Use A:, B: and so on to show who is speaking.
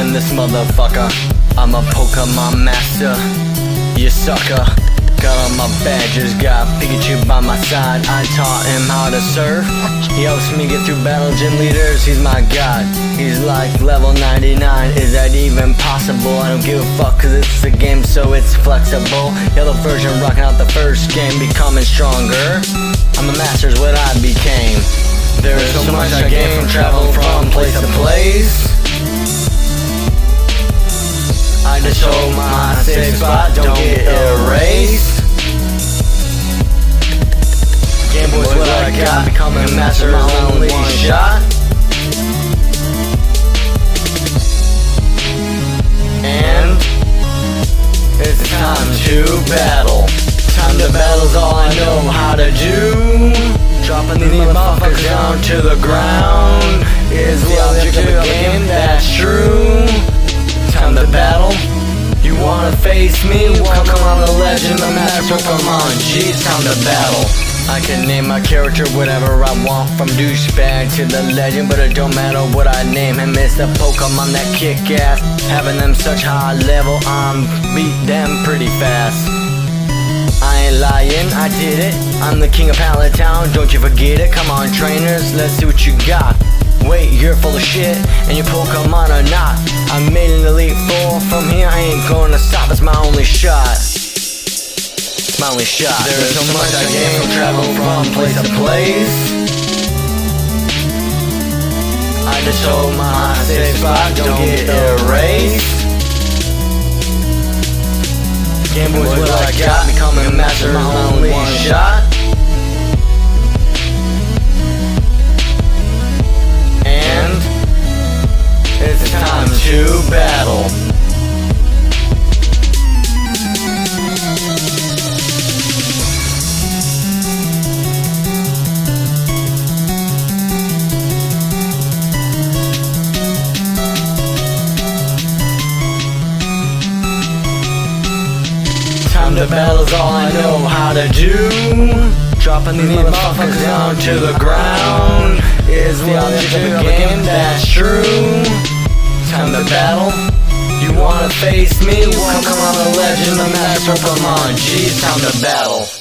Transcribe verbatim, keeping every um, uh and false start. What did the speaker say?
A: in this motherfucker. I'm a Pokemon master, you sucker. Got all my badges, got Pikachu by my side. I taught him how to surf. He helps me get through battle gym leaders, he's my god. He's like level ninety-nine, is that even possible? I don't give a fuck cause it's a game so it's flexible. Yellow version rocking out the first game, becoming stronger. I'm a master's what I became. There is so much I gain from travel from place to place. I just hold my safe spot, don't get erased. Game Boy's what I got, becoming a master my only shot. And it's time to battle. Time to battle's all I know how to do. Dropping these motherfuckers down to the ground is the object of the game, that's true. Time to battle. You wanna face me? Welcome on the legend, the master Pokemon. G, it's time to battle. I can name my character whatever I want, from douchebag to the legend, but it don't matter what I name him. It's the Pokemon that kick ass. Having them such high level, I'm beat them pretty fast. I ain't lying, I did it. I'm the king of Pallet Town, don't you forget it. Come on trainers, let's see what you got. Wait, you're full of shit, and your Pokemon are not. I made an Elite Four, from here I ain't gonna stop, it's my only shot. It's my only shot. There is so much I gain from travel from place to place. I just hold my safe spot, don't get erased. Game Boy's what I got, becoming a master, my only shot. It's time to battle. Time to battle's all I know how to do. Dropping these motherfuckers down to the ground is the object of the game, that's true. Time to battle. You wanna face me? Welcome on the legend, the master Pokemon. G, time to battle.